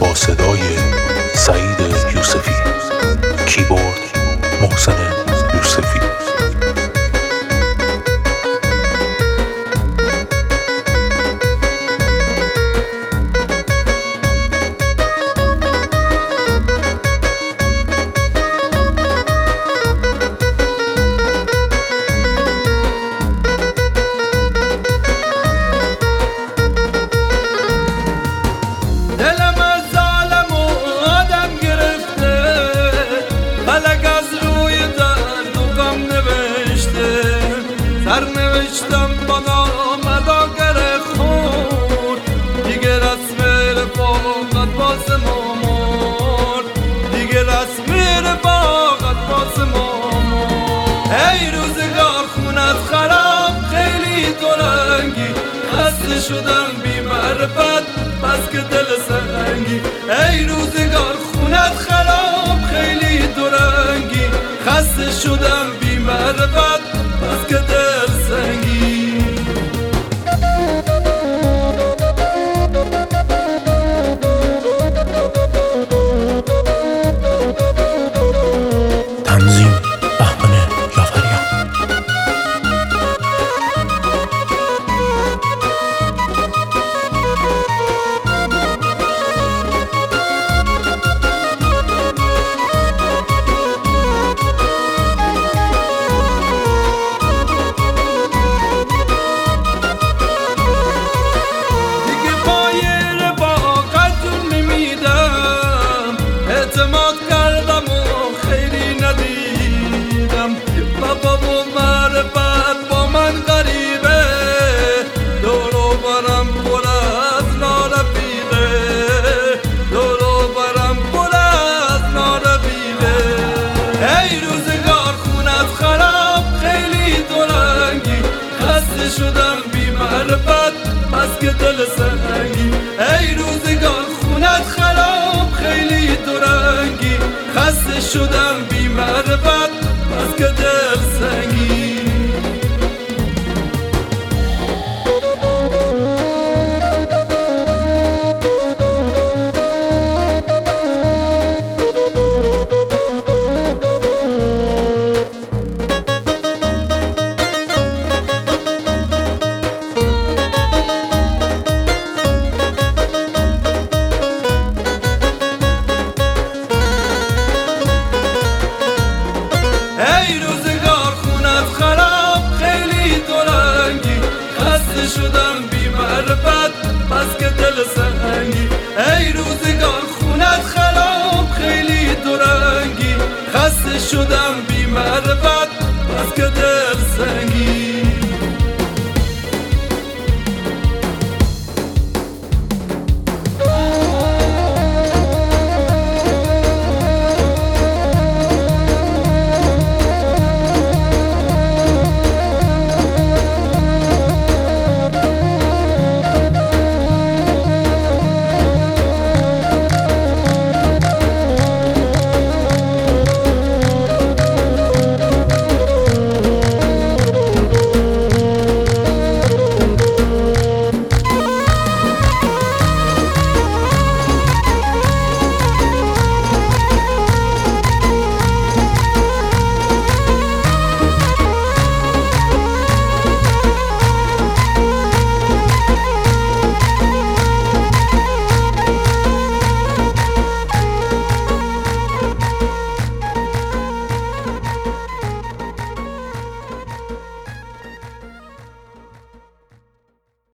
با صدای سعید یوسفی، کیبورد محسن یوسفی. نوشتم با نام داگر خون دیگه رسم رفاقت باز ما مرد، دیگه رسم رفاقت باز ما مرد. ای روزگار خونت خراب خیلی دلنگی، خسته شدم بی معرفت بس که دل سنگی. ای روزگار خونت خراب خیلی دلنگی، خسته شدم بی معرفت بس که دل سنگی. تنظیم بهمن جعفریان. اعتماد کردم و خیلی ندیدم، بابا و معرفت با من غریبه، دور و برم پر از نارفیقه، دور و برم پر از نارفیقه. ای روزگار خونت خراب خیلی دلنگی، خسته شدم بی معرفت بس که دل سنگی. ای روزگار خونت خراب خیلی دلنگی، خسته شدم بی معرفت